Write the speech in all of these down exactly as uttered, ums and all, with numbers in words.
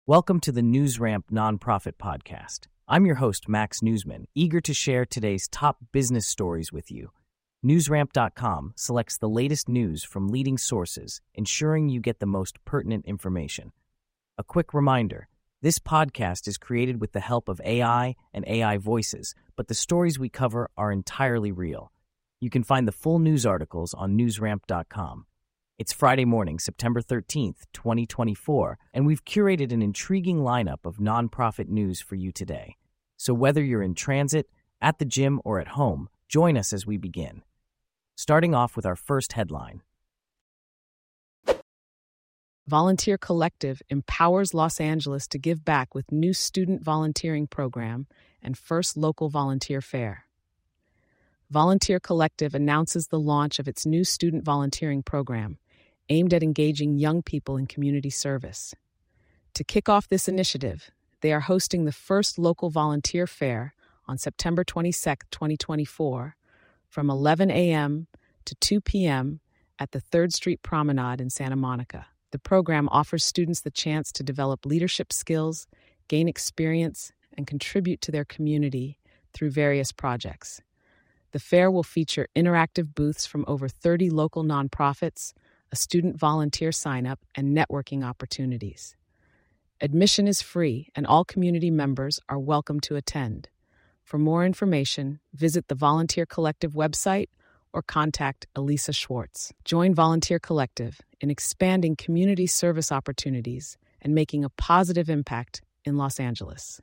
Welcome to the NewsRamp Nonprofit Podcast. I'm your host, Max Newsman, eager to share today's top business stories with you. NewsRamp dot com selects the latest news from leading sources, ensuring you get the most pertinent information. A quick reminder, this podcast is created with the help of A I and A I voices, but the stories we cover are entirely real. You can find the full news articles on NewsRamp dot com. It's Friday morning, September thirteenth, twenty twenty-four, and we've curated an intriguing lineup of nonprofit news for you today. So whether you're in transit, at the gym, or at home, join us as we begin. Starting off with our first headline. Volunteer Collective empowers Los Angeles to give back with new student volunteering program and first local volunteer fair. Volunteer Collective announces the launch of its new student volunteering program, aimed at engaging young people in community service. To kick off this initiative, they are hosting the first local volunteer fair on September twenty-second, twenty twenty-four, from eleven a.m. to two p.m. at the third Street Promenade in Santa Monica. The program offers students the chance to develop leadership skills, gain experience, and contribute to their community through various projects. The fair will feature interactive booths from over thirty local nonprofits, a student volunteer sign-up, and networking opportunities. Admission is free, and all community members are welcome to attend. For more information, visit the Volunteer Collective website or contact Elisa Schwartz. Join Volunteer Collective in expanding community service opportunities and making a positive impact in Los Angeles.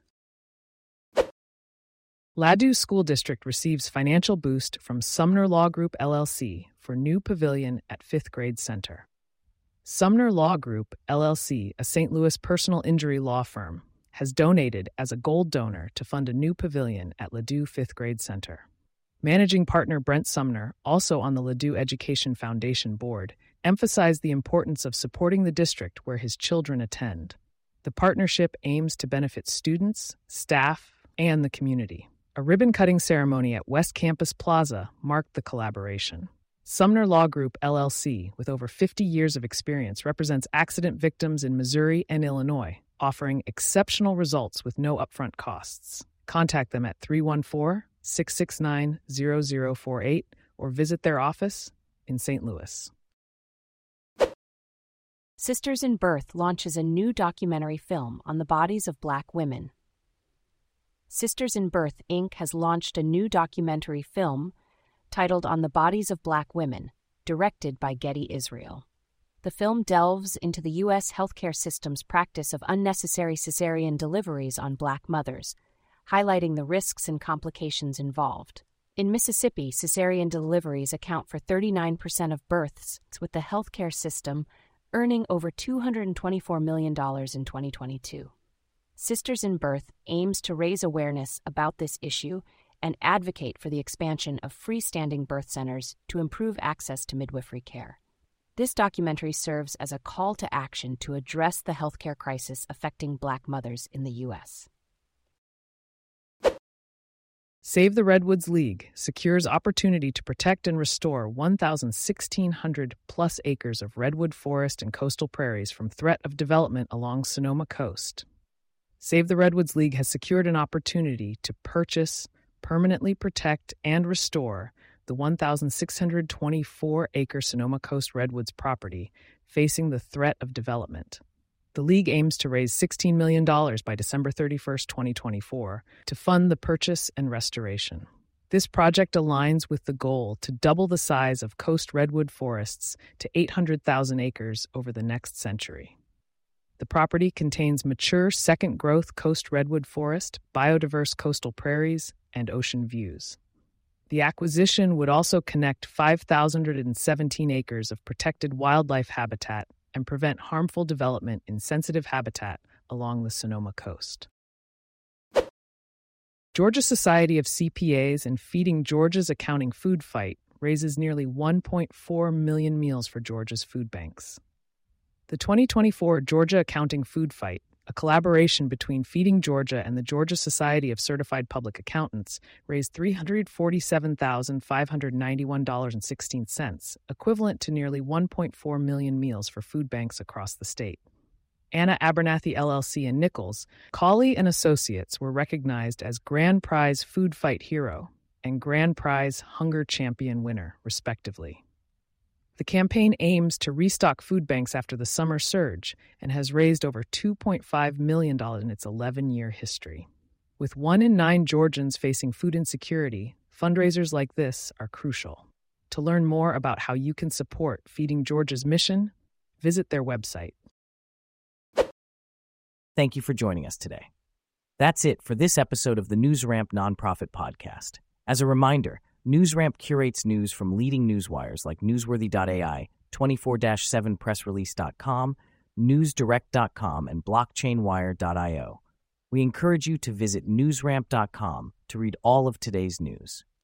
Ladue School District receives financial boost from Sumner Law Group L L C for new pavilion at fifth Grade Center. Sumner Law Group L L C, a Saint Louis personal injury law firm, has donated as a gold donor to fund a new pavilion at Ladue fifth Grade Center. Managing partner Brent Sumner, also on the Ladue Education Foundation board, emphasized the importance of supporting the district where his children attend. The partnership aims to benefit students, staff, and the community. A ribbon-cutting ceremony at West Campus Plaza marked the collaboration. Sumner Law Group L L C, with over fifty years of experience, represents accident victims in Missouri and Illinois, offering exceptional results with no upfront costs. Contact them at three one four, six six nine, zero zero four eight or visit their office in Saint Louis. Sisters in Birth launches a new documentary film on the bodies of Black women. Sisters in Birth, Incorporated has launched a new documentary film titled On the Bodies of Black Women, directed by Getty Israel. The film delves into the U S healthcare system's practice of unnecessary cesarean deliveries on Black mothers, highlighting the risks and complications involved. In Mississippi, cesarean deliveries account for thirty-nine percent of births, with the healthcare system earning over two hundred twenty-four million dollars in twenty twenty-two. Sisters in Birth aims to raise awareness about this issue and advocate for the expansion of freestanding birth centers to improve access to midwifery care. This documentary serves as a call to action to address the healthcare crisis affecting Black mothers in the U S. Save the Redwoods League secures opportunity to protect and restore one thousand sixteen hundred plus acres of redwood forest and coastal prairies from threat of development along Sonoma Coast. Save the Redwoods League has secured an opportunity to purchase, permanently protect, and restore the one thousand six hundred twenty-four acre Sonoma Coast Redwoods property facing the threat of development. The League aims to raise sixteen million dollars by December thirty-first, twenty twenty-four, to fund the purchase and restoration. This project aligns with the goal to double the size of coast redwood forests to eight hundred thousand acres over the next century. The property contains mature second-growth coast redwood forest, biodiverse coastal prairies, and ocean views. The acquisition would also connect five thousand seventeen acres of protected wildlife habitat and prevent harmful development in sensitive habitat along the Sonoma Coast. Georgia Society of C P As and Feeding Georgia's Accounting Food Fight raises nearly one point four million meals for Georgia's food banks. The twenty twenty-four Georgia Accounting Food Fight, a collaboration between Feeding Georgia and the Georgia Society of Certified Public Accountants, raised three hundred forty-seven thousand five hundred ninety-one dollars and sixteen cents, equivalent to nearly one point four million meals for food banks across the state. Anna Abernathy L L C in Nichols, Cawley and Associates were recognized as Grand Prize Food Fight Hero and Grand Prize Hunger Champion winner, respectively. The campaign aims to restock food banks after the summer surge and has raised over two point five million dollars in its eleven-year history. With one in nine Georgians facing food insecurity, fundraisers like this are crucial. To learn more about how you can support Feeding Georgia's mission, visit their website. Thank you for joining us today. That's it for this episode of the NewsRamp Nonprofit Podcast. As a reminder, NewsRamp curates news from leading newswires like newsworthy dot A I, twenty-four seven press release dot com, news direct dot com, and blockchain wire dot io. We encourage you to visit newsramp dot com to read all of today's news.